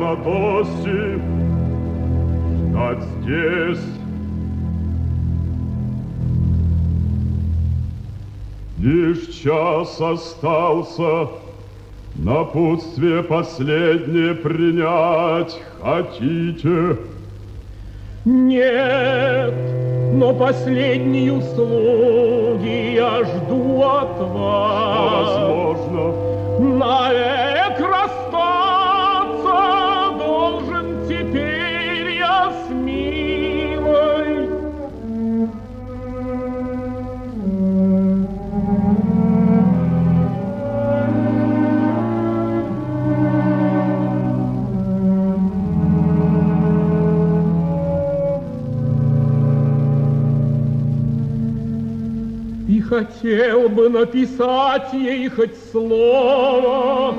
радости ждать здесь. Лишь час остался, напутствие последнее принять хотите? Нет, но последние услуги я жду от вас. Возможно. Навек расстаться должен теперь я с милой. И хотел бы написать ей хоть слово.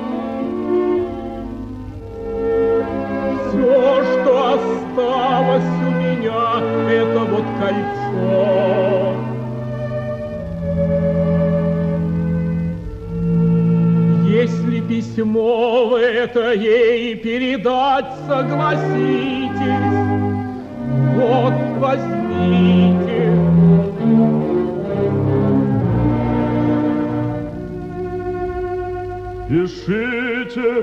Все, что осталось у меня, это вот кольцо. Если письмо вы это ей передать согласитесь, вот возьмите. Пишите.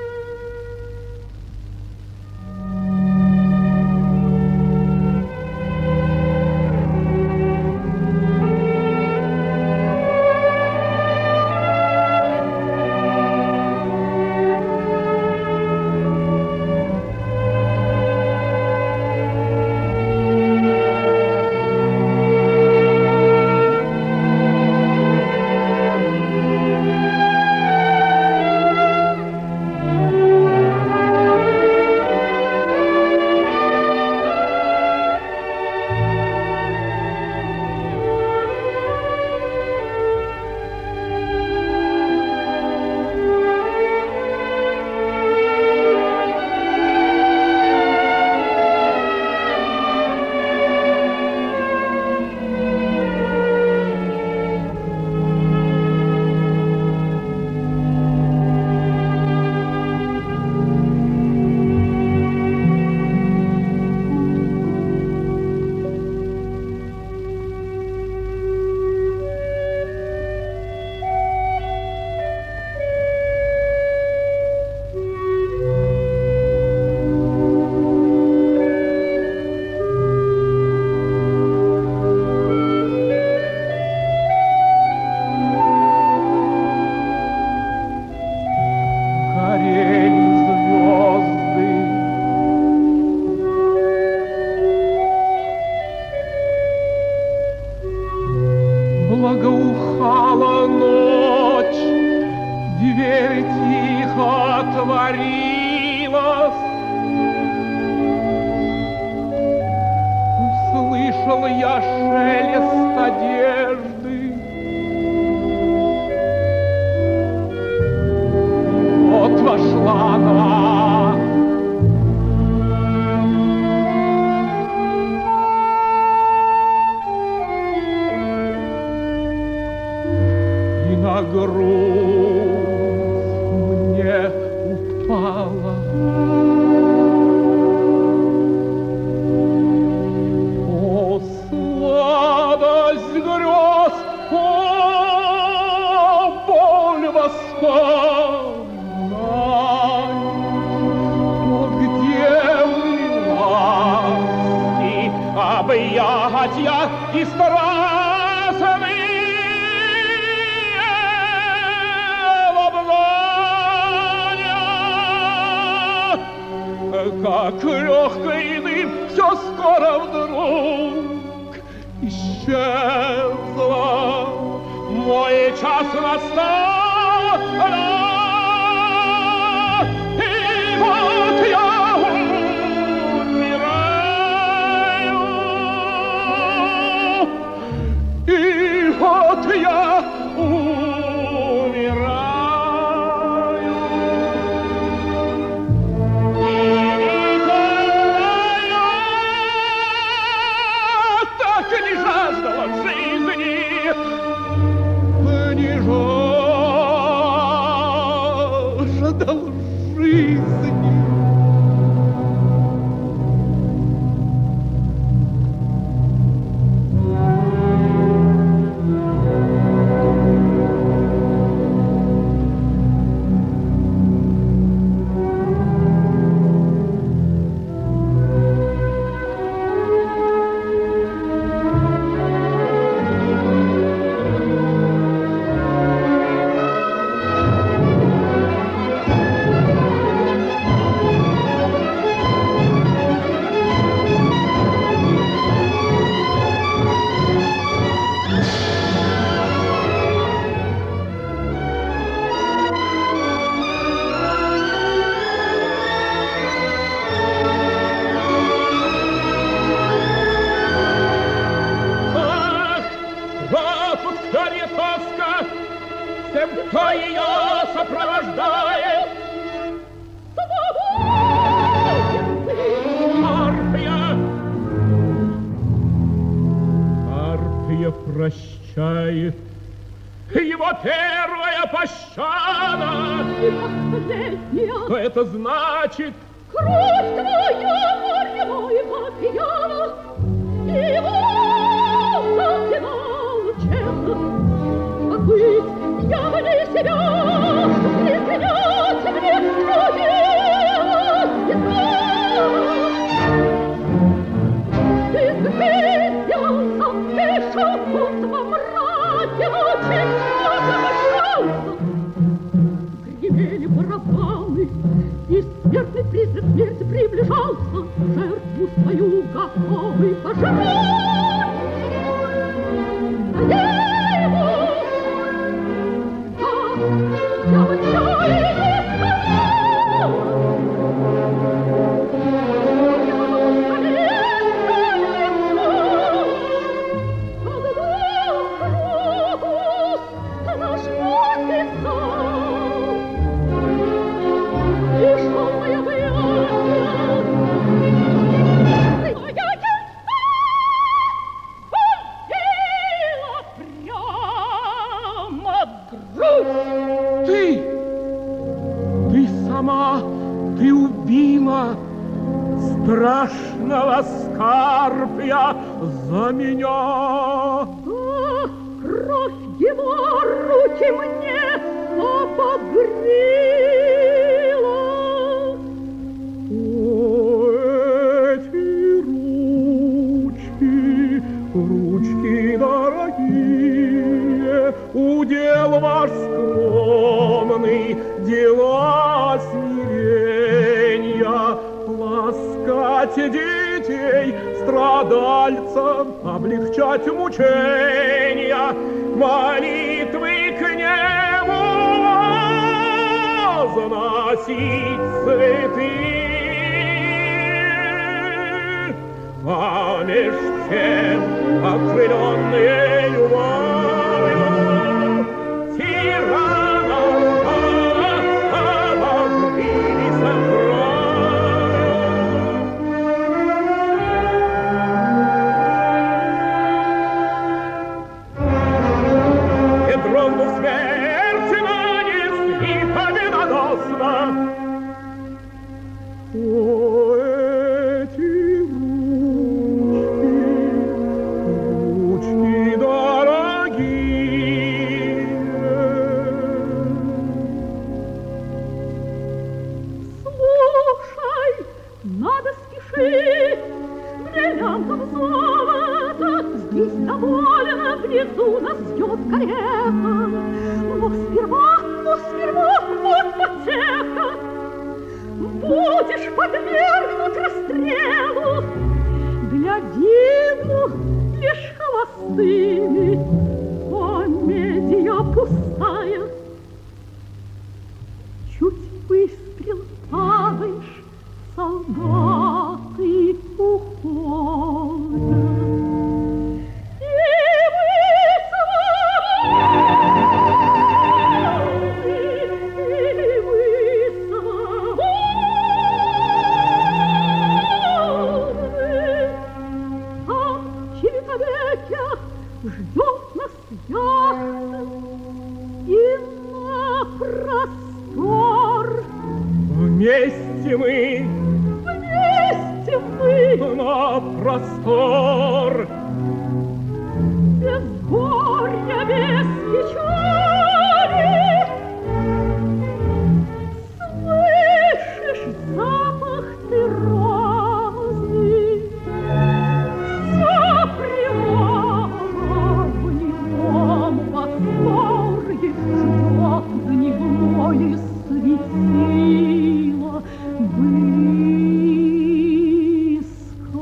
Благоухала ночь, дверь тихо отворилась. Услышал я шелест одежды. Вот вошла она. На грудь мне упала. О, сладость грез, о, боль воспоминаний, о, где вы ласки, объятия и страстные. Как легкий дым, все скоро вдруг исчезло. Мой час настал, и вот я умираю, и вот я умираю. прощает. Его первая пощада. И последняя. Что это значит? Кровь твоя, море мой, как пьяна, и волна пинала честно. Как быть, я вне себя, не принять мне чудила и ты сгрызялся, пешал путь во мраке ночи, отошелся. Гремели барабаны, и смертный призрак смерти приближался, жертву свою готовый пожирать. А я его, да, я в отчаянии сказала. Ты убила страшного Скарпия за меня. Ах, кровь его руки мне обогрела. О, эти ручки дорогие, удел ваш скромный, дела смирения, ласкать детей, страдальцам облегчать мучения, молитвы к нему возносить святые, а меж тем окрыленные любовью тирана обогрелись кровью. Кедровну смерть нанесли победоносно. О, эти ручки дорогие. Слушай, надо спешить, бриллиантом золото, здесь довольно, внизу нас ждет карета. Но сперва, вот потеха, будешь подвергнут расстрелу, глядину лишь холостыми, комедия пустая. Чуть выстрел падаешь, солдаты уходят. И вы свободны, и вы свободны. Там в человеке ждет нас яхта и на простор. Вместе мы на простор, без горя, без печали. Слышишь запах ты розы, вся природа в немом восторге ждет дневное светило близко.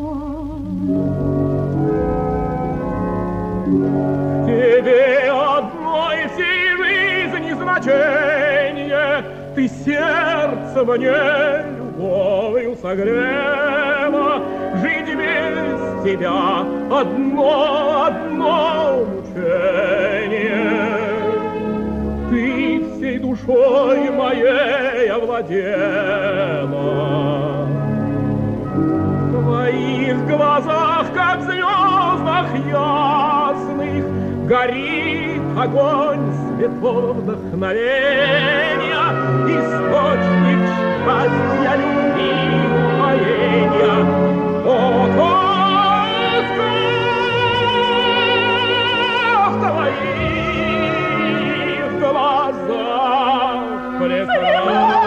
тебе одной всей жизни значение, ты сердце мне любовью согрела, жить без тебя одно мучение. Ты всей душой моей овладела, в твоих глазах, как в звездах ясных, горит огонь святого вдохновения, источник счастья, любви, упоения. О, тосках твоих глазах прекрасных.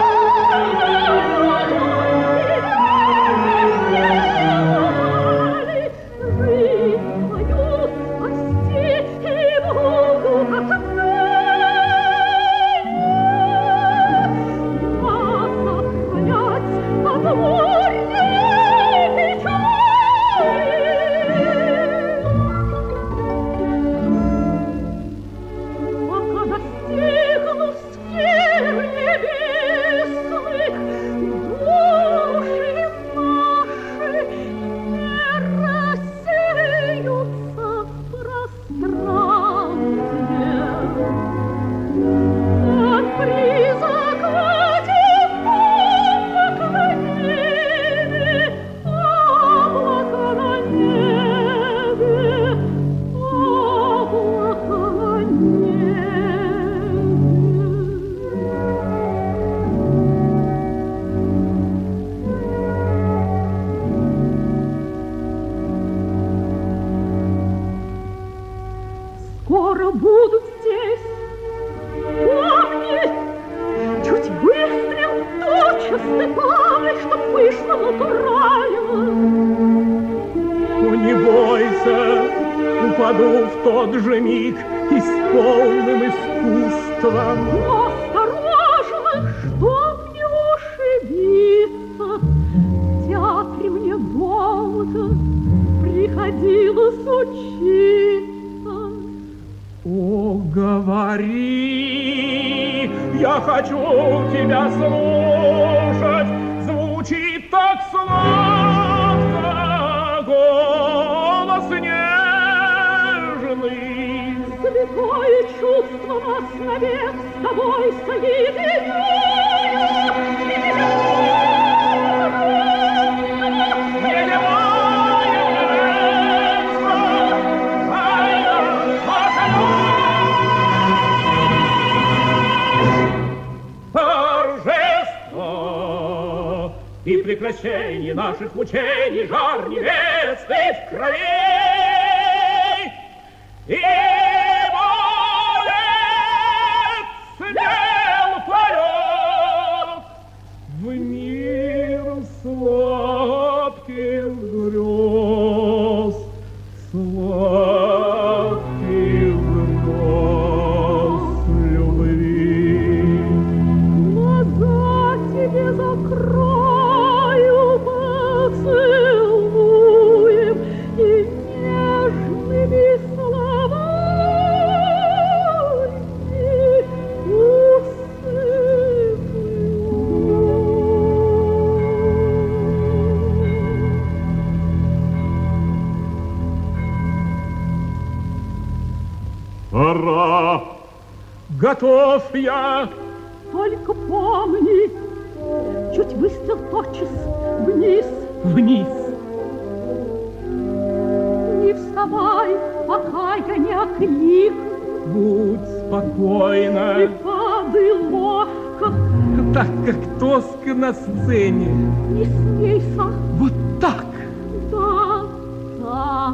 Скоро будут здесь. Помни, чуть выстрел, тотчас ты плавай, чтоб вышло натурально. О, не бойся, упаду в тот же миг и с полным искусством. Осторожно, чтоб не ушибиться. В театре мне долго приходилось учиться. О, говори, я хочу тебя слушать, звучит так сладко голос нежный. Святое чувство нас навек с тобой соединяет. И прекращение наших мучений, жар невесты в крови. И молец смел поет в мир сладких грез, сладких грез любви. Глаза тебе закрою, поцелуем и нежными словами усыплю. Пора. Готов я. Только помни, чуть выстрел тотчас вниз. Вниз. Не вставай, пока я не окликну. Будь спокойна. И падай ловко. Так, как тоска на сцене. Не смейся. Вот так. Да, так.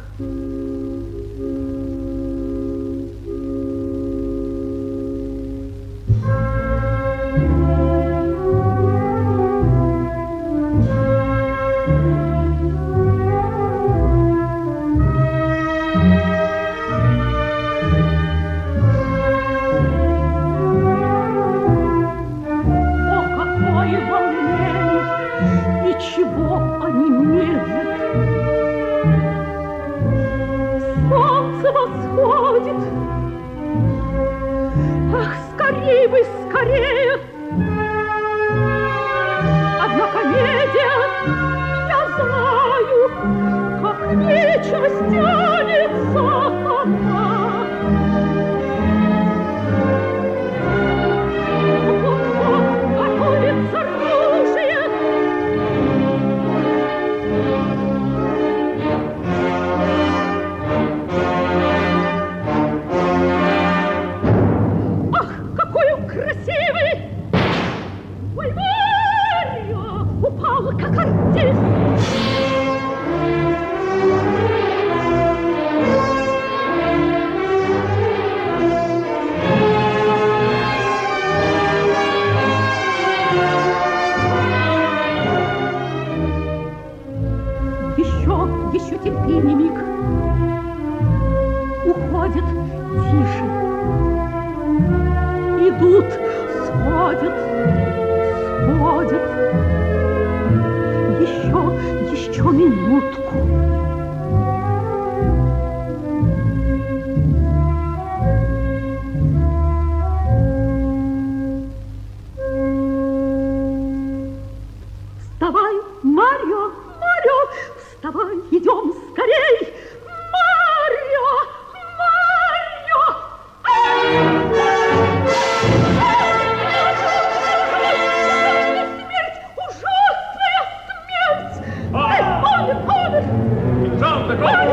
Ничего они медлят. Солнце восходит. Ах, скорей бы, скорее! Одна комедия, я знаю, как вечность тянется она. Вот-вот готовится оружие. еще терпение миг. Уходят тише. Идут, сходят, сходят. Еще минутку. Вставай, Марио, Марио, вставай, идем скорей. Марио, Марио! Смерть, ужасная смерть! Помер! Жалко,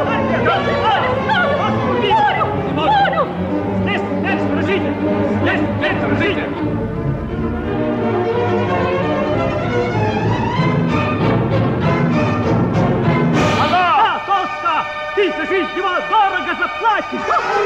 Марио! Здесь, стражите! Здесь, стражите! Ты, жизнь его дорого заплатишь!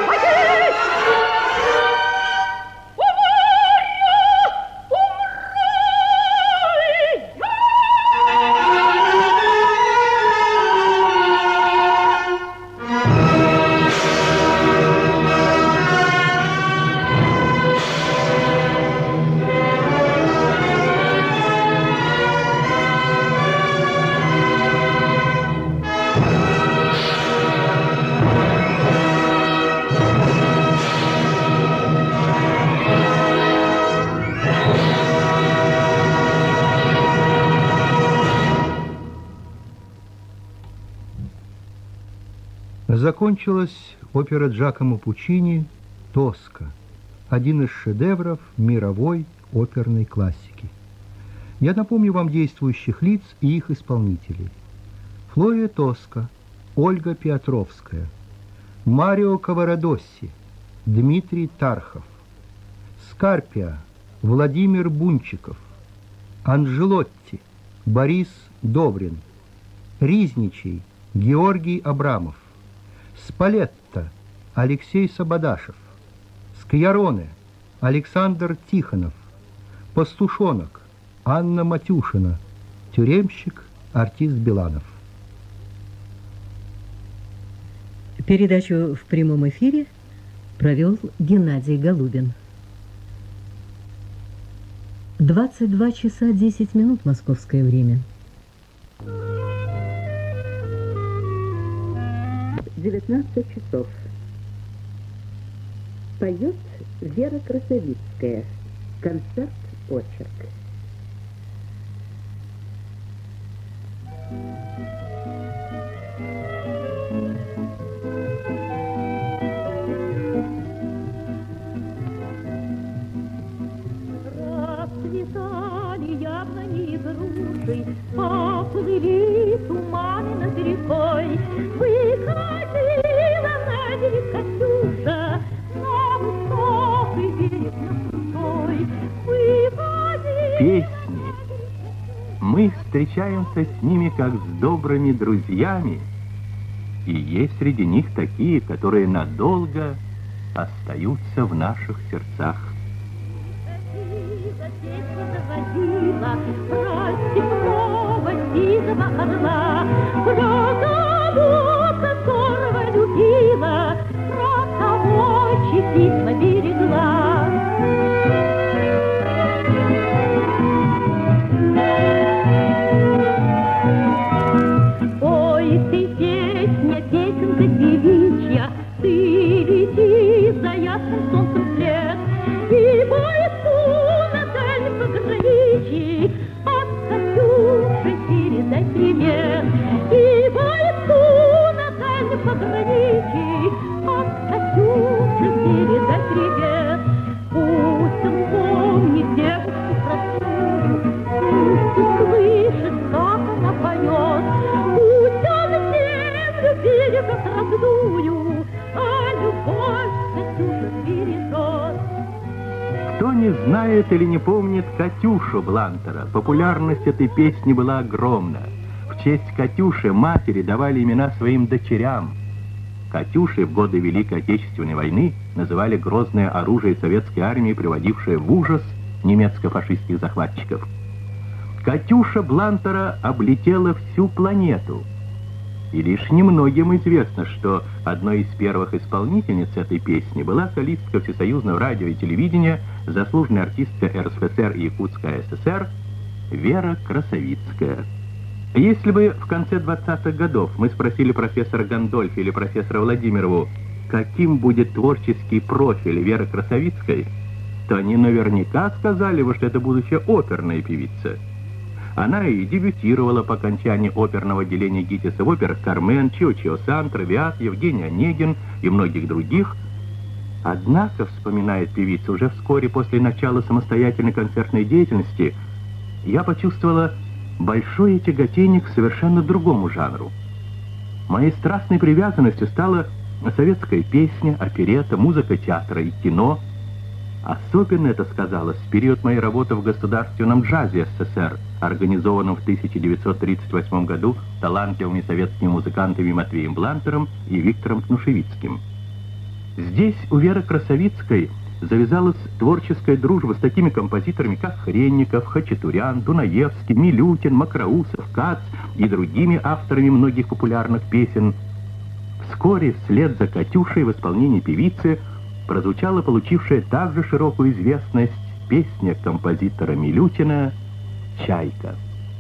Закончилась опера Джакомо Пуччини «Тоска», один из шедевров мировой оперной классики. Я напомню вам действующих лиц и их исполнителей. Флория Тоска, Ольга Пиотровская, Марио Каварадосси, Дмитрий Тархов, Скарпия, Владимир Бунчиков, Анжелотти, Борис Добрин, Ризничий, Георгий Абрамов, Спалетто, Алексей Сабадашев, Скьяроне, Александр Тихонов, Пастушонок, Анна Матюшина, тюремщик, артист Биланов. Передачу в прямом эфире провел Геннадий Голубин. 22 часа 10 минут московское время. 19 часов. Поет Вера Красовицкая. Концерт «Очерк». Расцветали яблони и груши, поплыли туманы над рекой. Выходила на берег Катюша, на высокий берег, на крутой. Песни. Мы встречаемся с ними как с добрыми друзьями, и есть среди них такие, которые надолго остаются в наших сердцах. Ой, ты песня, песенка девичья, ты лети за ясным солнцем вслед, и бойцу на дальнем пограничье от Катюши передай привет. И бойцу на дальнем пограничье от Катюши передай привет. Пусть он помнит девушку простую, пусть услышит, как она поет. Пусть он землю берегом раздую, а любовь Катюшу бережет. Кто не знает или не помнит Катюшу Блантера, популярность этой песни была огромна. В честь Катюши матери давали имена своим дочерям. Катюши в годы Великой Отечественной войны называли грозное оружие советской армии, приводившее в ужас немецко-фашистских захватчиков. Катюша Блантера облетела всю планету. И лишь немногим известно, что одной из первых исполнительниц этой песни была солистка Всесоюзного радио и телевидения, заслуженная артистка РСФСР и Якутской ССР Вера Красовицкая. Если бы в конце 20-х годов мы спросили профессора Гандольфи или профессора Владимирову, каким будет творческий профиль Веры Красовицкой, то они наверняка сказали бы, что это будущая оперная певица. Она и дебютировала по окончании оперного отделения ГИТИСа в операх «Кармен», «Чио-Чио-Сан», «Травиат», «Евгений Онегин» и многих других. Однако, вспоминает певица, уже вскоре после начала самостоятельной концертной деятельности я почувствовала большое тяготение к совершенно другому жанру. Моей страстной привязанностью стала советская песня, оперетта, музыка театра и кино. Особенно это сказалось в период моей работы в Государственном джазе СССР, организованном в 1938 году талантливыми советскими музыкантами Матвеем Блантером и Виктором Кнушевицким. Здесь у Веры Красовицкой завязалась творческая дружба с такими композиторами, как Хренников, Хачатурян, Дунаевский, Милютин, Макроусов, Кац и другими авторами многих популярных песен. Вскоре вслед за «Катюшей» в исполнении певицы прозвучала получившая также широкую известность песня композитора Милютина «Чайка».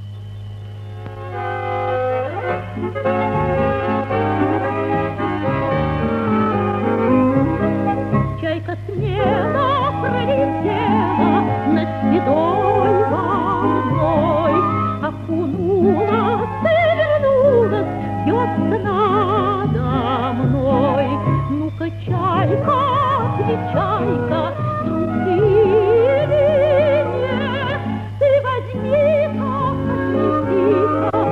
Чайка с неба пролетела над седой волной, окунулась и вернулась, бьется надо мной. Ну-ка, чайка, чайка, друг ты или нет, ты возьми-ка, отнеси-ка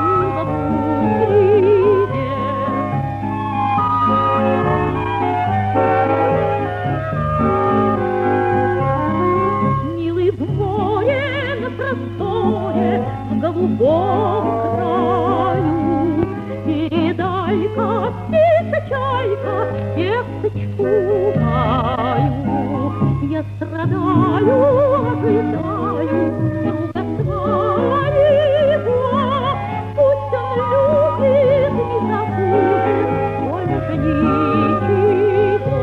милому привет. Милый в море на просторе, в голубом краю, передай-ка, птица, чайка, весточку мою. Я страдаю, ожидаю друга своего, пусть он любит, не забудет, больше ничего.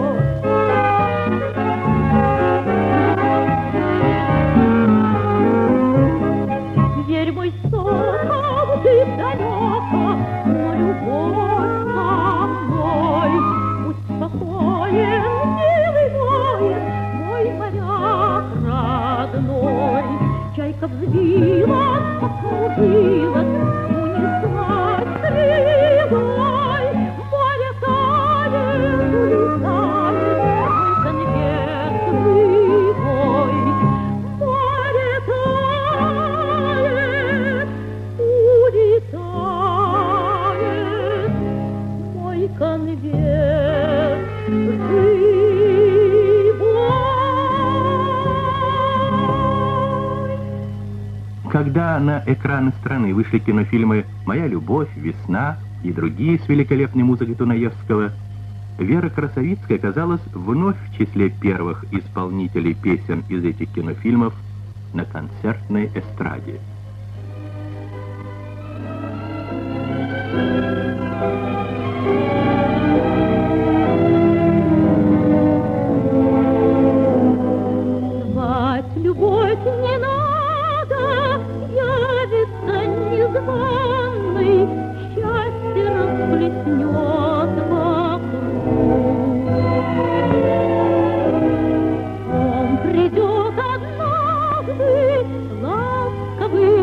Верь, мой сокол, ты далеко, но любовь со мной. Будь спокоен, милый мой моряк родной. Чайка взвилась, покружилась, унеслась стрелой. Море тает, улетает, мой конвет живой. Море тает, улетает, мой конвет живой. Когда на экраны страны вышли кинофильмы «Моя любовь», «Весна» и другие с великолепной музыкой Дунаевского, Вера Красовицкая оказалась вновь в числе первых исполнителей песен из этих кинофильмов на концертной эстраде. Звать любовь не надо, явится незваный, счастье расплеснет вокруг. Он придет однажды, ласковый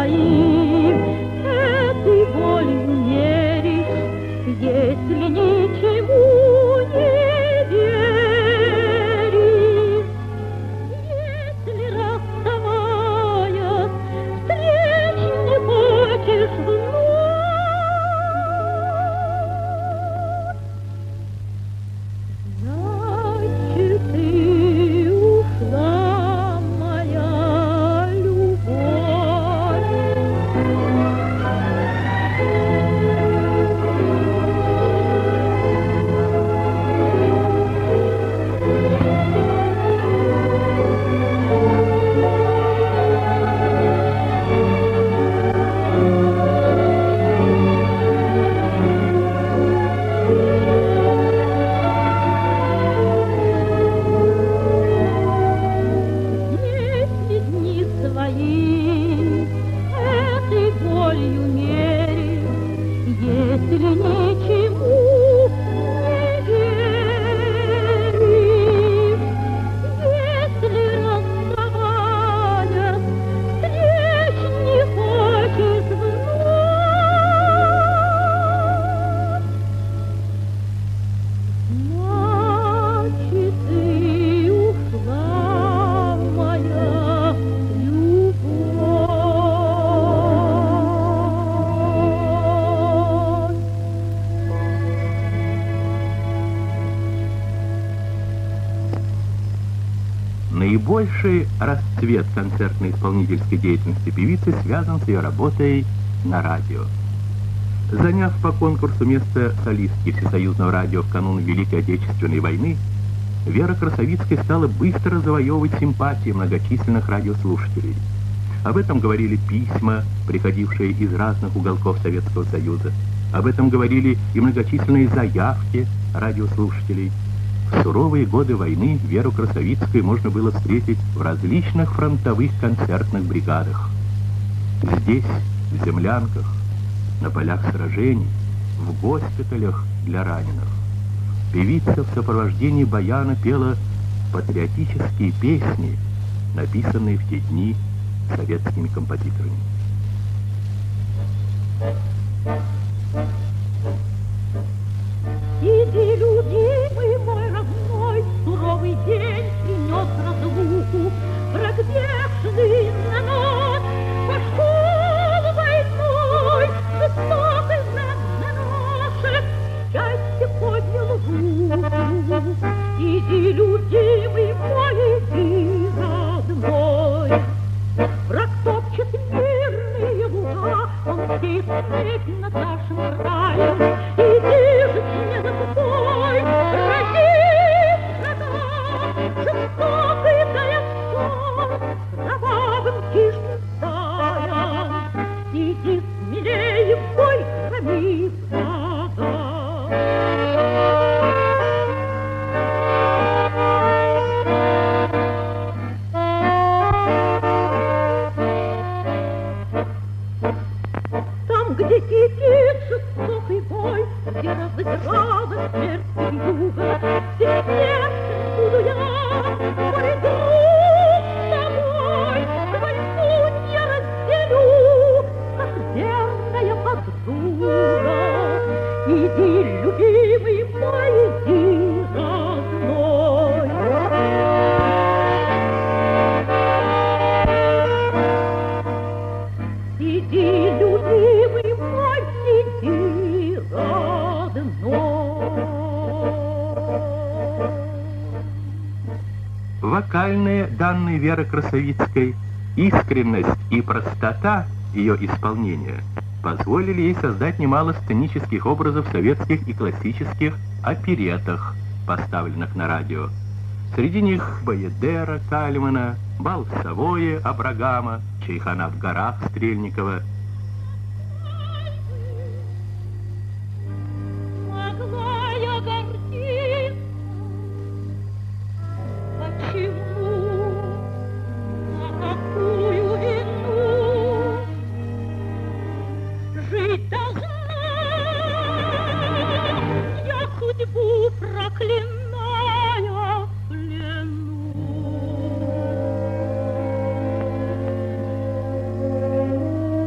своим, этой волей меришь, если ничему не веришь, если расставаясь, встреч не хочешь вновь, значит, ты ушла, моя любовь. Если дни свои этой болью меришь, если ничему не веришь, если расставаясь, встреч не хочешь вновь, значит, ты ушла, моя любовь. Наибольший расцвет концертно-исполнительской деятельности певицы связан с ее работой на радио. Заняв по конкурсу место солистки Всесоюзного радио в канун Великой Отечественной войны, Вера Красовицкая стала быстро завоевывать симпатии многочисленных радиослушателей. Об этом говорили письма, приходившие из разных уголков Советского Союза. Об этом говорили и многочисленные заявки радиослушателей. В суровые годы войны Веру Красовицкую можно было встретить в различных фронтовых концертных бригадах. Здесь, в землянках, на полях сражений, в госпиталях для раненых. Певица в сопровождении баяна пела патриотические песни, написанные в те дни советскими композиторами. Иди, любимый мой родной, суровый день принес разлуку, враг бешеный на нас пошел войной, жестокий враг на наше счастье поднял руку. Иди, любимый мой, иди, родной, враг топчет мирные луга, он сеет смерть над нашим краем. Иди же не забывай, разить врага, жестокий дает кровавым хищным стаям. Иди смелее в бой, громи врага. Там, где кипит жестокий бой, где разыграла смерть и юга, бессмертен буду я, пойду с тобой, войну не разделю, как верная подруга. Иди, любимый мой, иди, родной. Иди, любимый мой, иди, родной. Вокальные данные Веры Красовицкой, искренность и простота ее исполнения позволили ей создать немало сценических образов в советских и классических опереттах, поставленных на радио. Среди них Баядера Кальмана, Бал в Савое Абрагама, Чайхана в горах Стрельникова. Могла я гордиться, почему, за какую вину жить должна я судьбу проклиная в плену.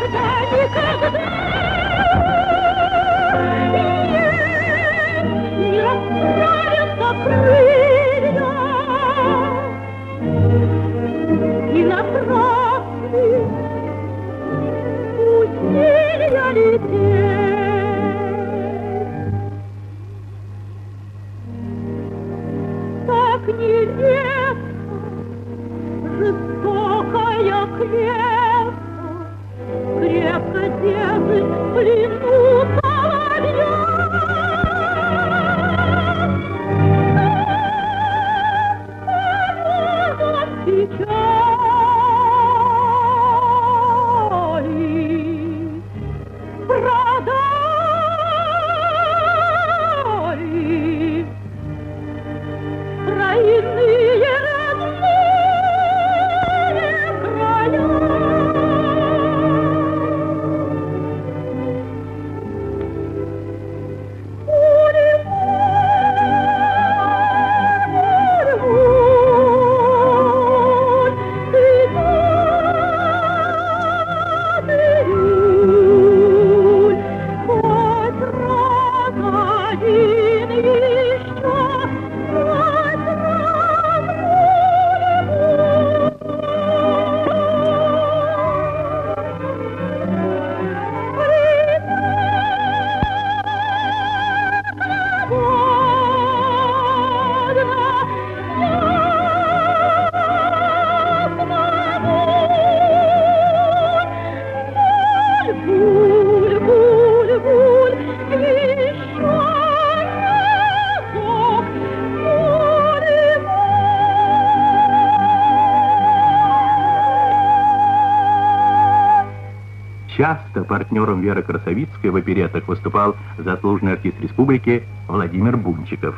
Часто партнером Веры Красовицкой в опереттах выступал заслуженный артист республики Владимир Бунчиков.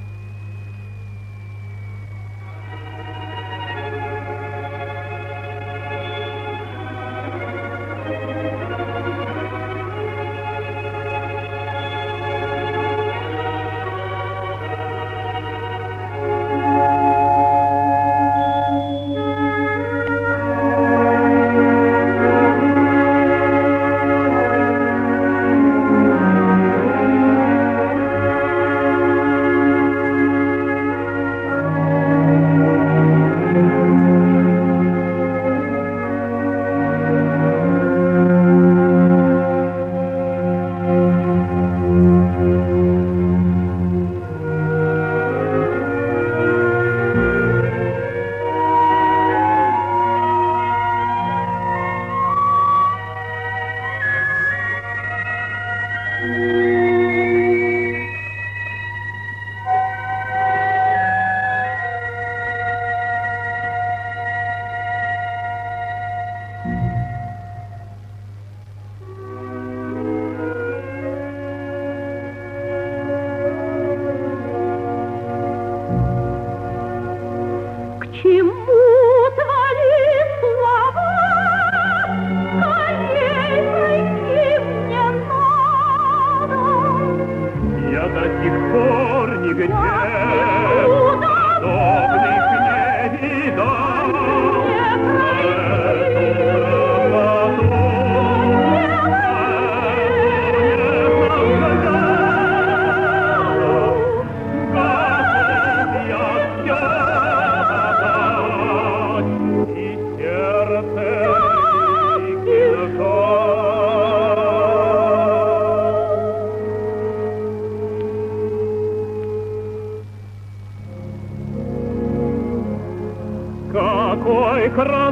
Какой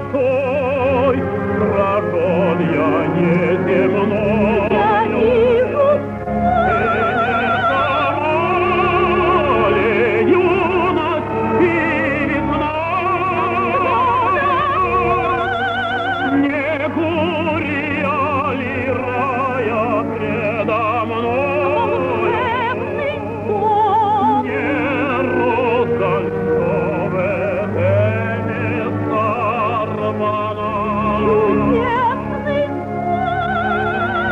красой сражен я неземной. Я вижу юность и весна. Не гурья ли рая предо мной? Не розаль, что в этой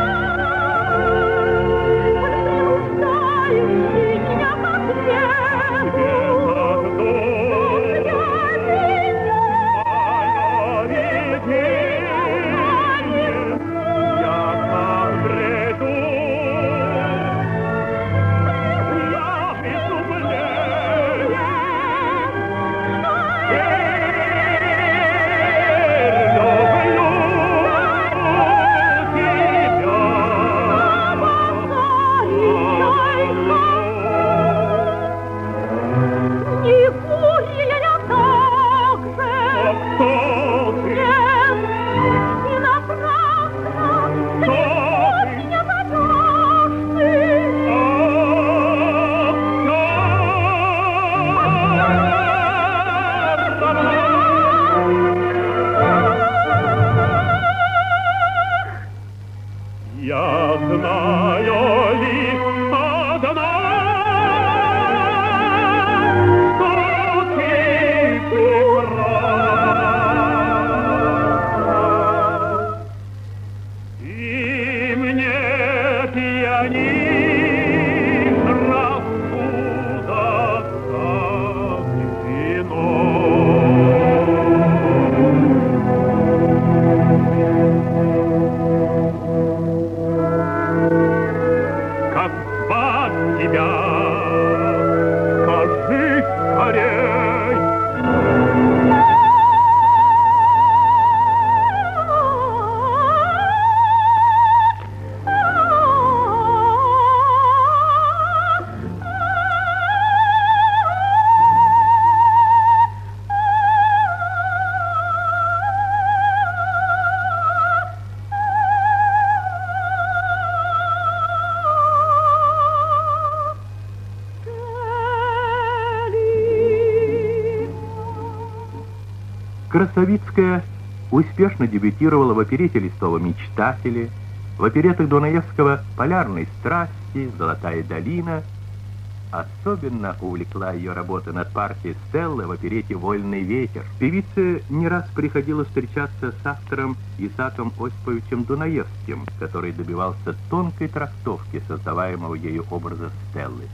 Красовицкая успешно дебютировала в оперете Листова «Мечтатели», в оперетах Дунаевского «Полярной страсти», «Золотая долина». Особенно увлекла ее работа над партией Стеллы в оперете «Вольный ветер». Певице не раз приходилось встречаться с автором Исааком Осиповичем Дунаевским, который добивался тонкой трактовки создаваемого ею образа Стеллы.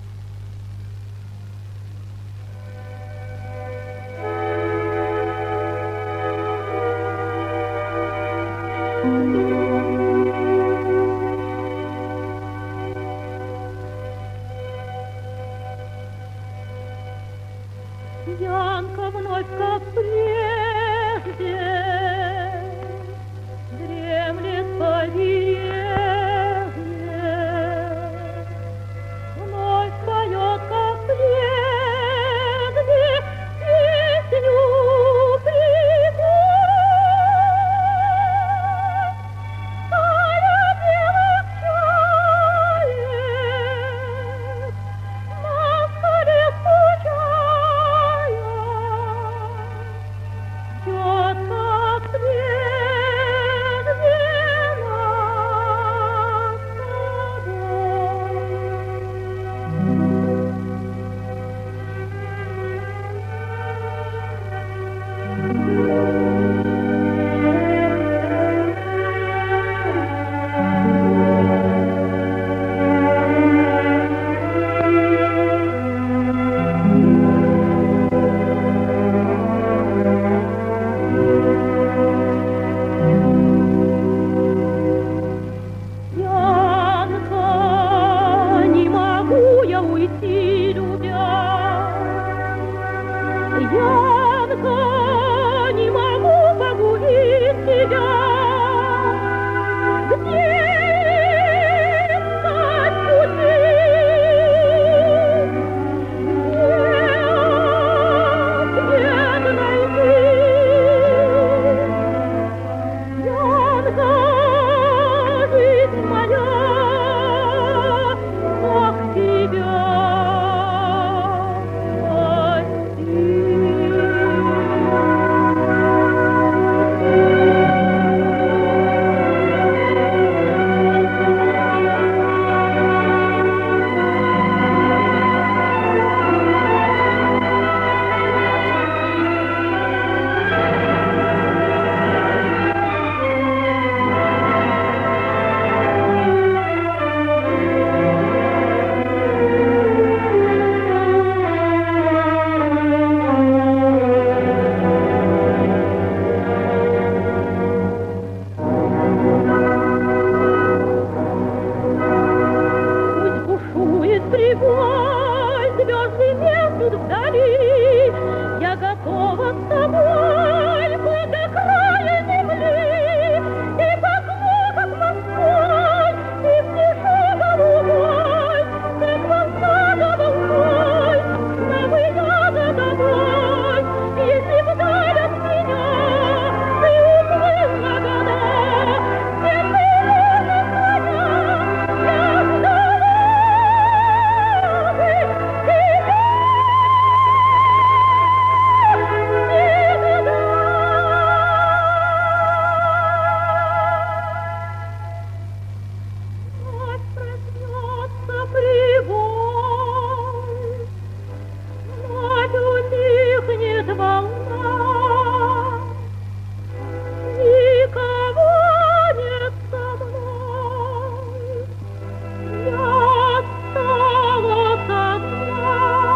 Янка вновь, как прежде, дремлет по деревне, вновь поет, как прежде, песню прибой. Стая белых чаек на скале стучая, ждет, как прежде нас Янка, не могу я уйти, любя. Янка, не могу погубить тебя. Где искать пути? Где найти? Янка, жизнь моя, как тебя пусть бушует прибой, звезды меркнут вдали. Я готова с тобой быть до края земли. И по звукам морской, и в тиши голубой, как волна за волной, чтобы я за тобой. Если вдаль от меня ты уплыл на года, все ты ложишь коня, я ждала бы тебя всегда. Вновь проснется прибой, вновь утихнет волна. Никого нет со мной, я осталась одна.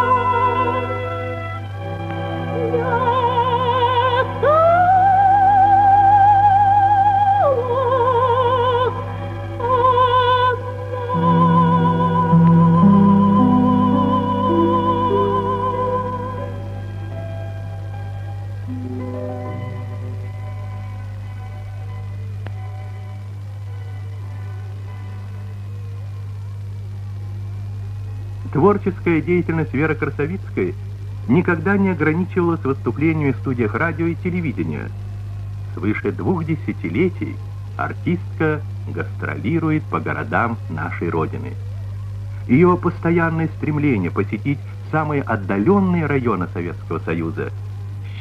Я Творческая деятельность Веры Красовицкой никогда не ограничивалась выступлениями в студиях радио и телевидения. Свыше 2 десятилетий артистка гастролирует по городам нашей Родины. Ее постоянное стремление посетить самые отдаленные районы Советского Союза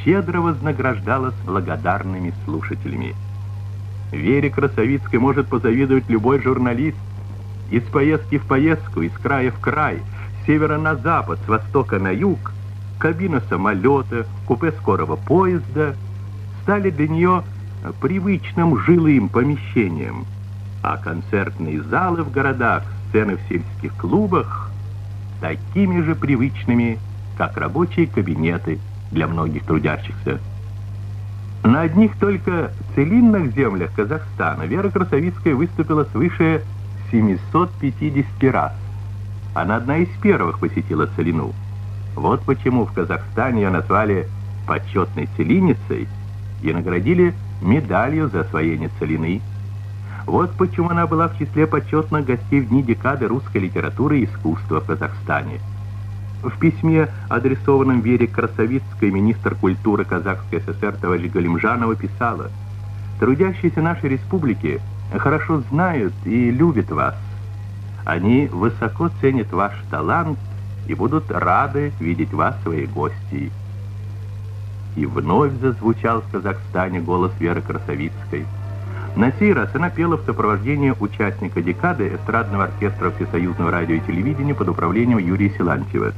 щедро вознаграждалась благодарными слушателями. Вере Красовицкой может позавидовать любой журналист. Из поездки в поездку, из края в край, с севера на запад, с востока на юг, кабина самолета, купе скорого поезда стали для нее привычным жилым помещением, а концертные залы в городах, сцены в сельских клубах такими же привычными, как рабочие кабинеты для многих трудящихся. На одних только целинных землях Казахстана Вера Красовицкая выступила свыше 750 раз. Она одна из первых посетила целину. Вот почему в Казахстане ее назвали почетной целинницей и наградили медалью за освоение целины. Вот почему она была в числе почетных гостей в дни декады русской литературы и искусства в Казахстане. В письме, адресованном Вере Красовицкой, министр культуры Казахской ССР товарищ Галимжанова писала: «Трудящиеся нашей республики хорошо знают и любят вас. Они высоко ценят ваш талант и будут рады видеть вас своей гостьей». И вновь зазвучал в Казахстане голос Веры Красовицкой. На сей раз она пела в сопровождении участника декады эстрадного оркестра Всесоюзного радио и телевидения под управлением Юрия Силантьева.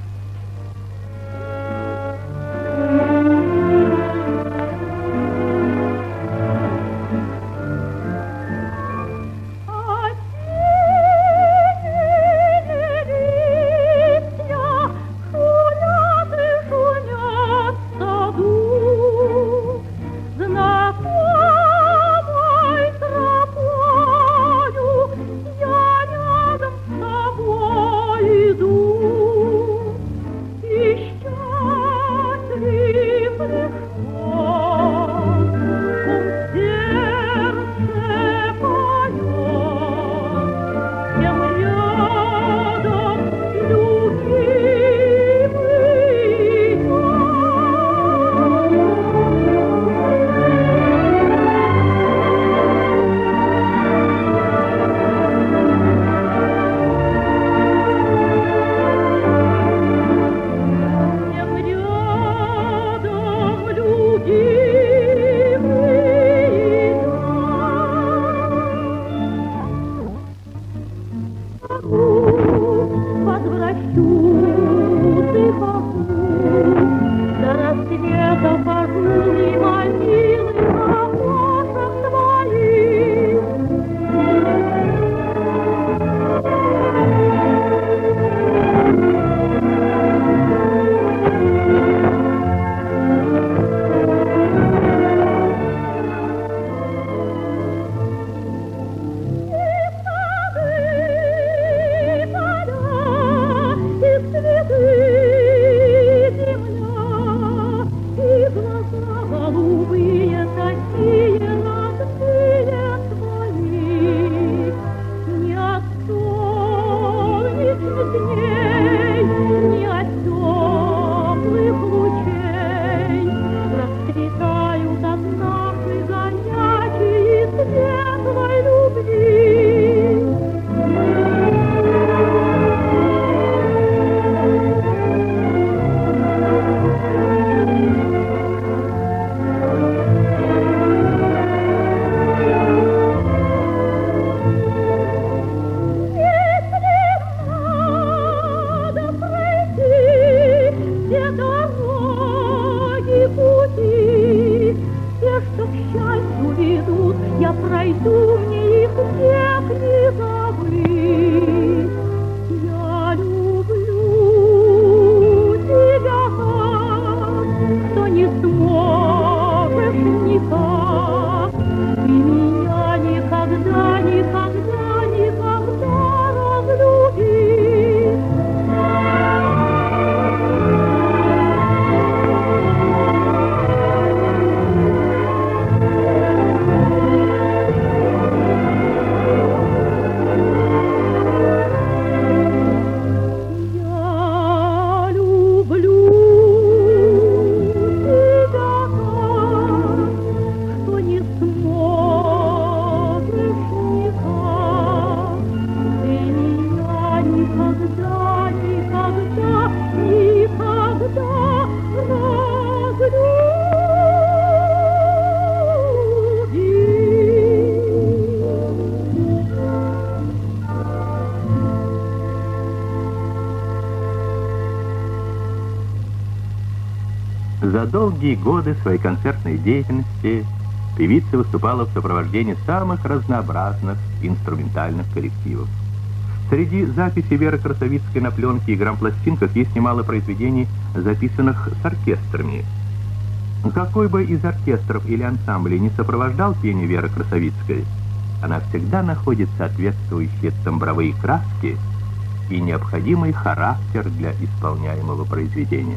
За долгие годы своей концертной деятельности певица выступала в сопровождении самых разнообразных инструментальных коллективов. Среди записей Веры Красовицкой на пленке и грампластинках есть немало произведений, записанных с оркестрами. Какой бы из оркестров или ансамблей не сопровождал пение Веры Красовицкой, она всегда находит соответствующие тембровые краски и необходимый характер для исполняемого произведения.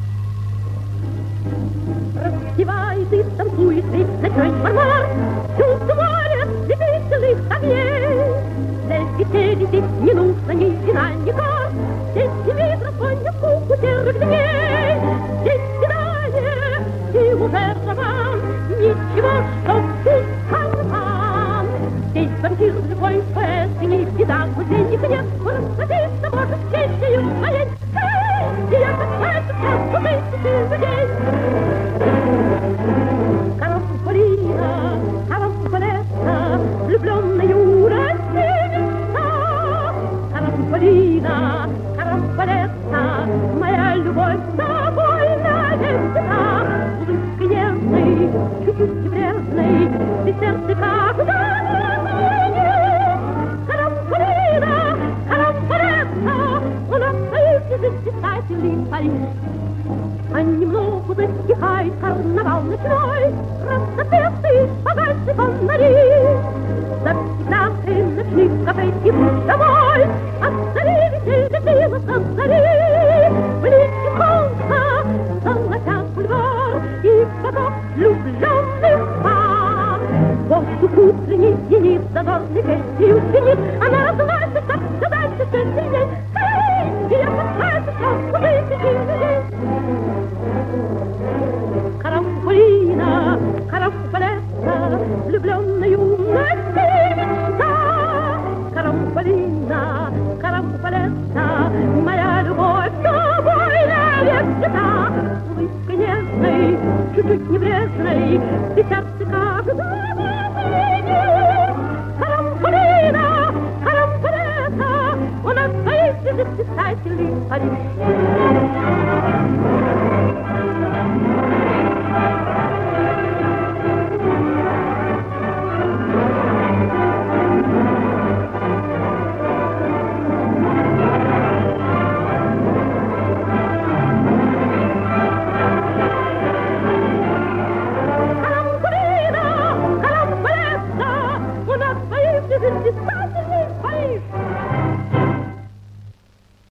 Распевает и танцует весь ночной мармар, чувствуя веселых огней. Для веселья здесь не нужно ни вина, ни кар, здесь не видно сонных скуку серых дней. Здесь свидание и уже роман, ничего, что вкус вам. Здесь вампир любой поэт, и не беда, музейник нет, он насладиться может честью своей. И я касаюсь сказку тысячи людей. Карамполина, карамполетта, влюбленная Россия мечта. Карамполина, карамполетта, моя любовь с тобой навсегда. Улыбкой нежной, чуть-чуть небрежной, ты сердце как Карамполина, карамполетта, у нас союз писателей Париж. А немного затихает карнавал ночной, разноцветные погасшие фонари. Завсегдаты ночных кафе идут домой, отдали веселье пива со зари. В лике солнца золотят бульвар и вокруг влюбленных пар. Воздух утренний зенит, задорный песнью звенит, она раздувается, как все дальше, все сильней. И я касаюсь сказку тысячи людей. Карамполина, карамполетта, влюбленная юности мечта. Карамполина, карамполетта, моя любовь с тобой навсегда. Улыбкой нежной, чуть-чуть небрежной, ты сердце как заведение. Карамполина, карамполетта, у нас поистине писателей Париж.